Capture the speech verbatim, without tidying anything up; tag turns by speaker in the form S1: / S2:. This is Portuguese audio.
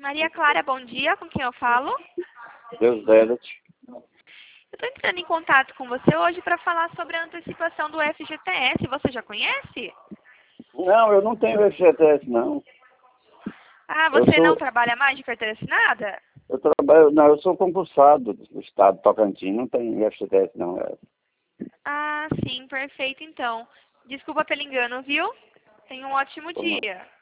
S1: Maria Clara, bom dia. Com quem eu falo?
S2: Deus dela.
S1: Eu estou entrando em contato com você hoje para falar sobre a antecipação do F G T S. Você já conhece?
S2: Não, eu não tenho F G T S, não.
S1: Ah,
S2: Eu
S1: você não
S2: sou,
S1: trabalha mais de carteira assinada?
S2: eu trabalho, não, eu sou concursado do estado de Tocantins, não tenho F G T S, não. É.
S1: Ah, sim, perfeito então. Desculpa pelo engano, viu? Tenha um ótimo dia.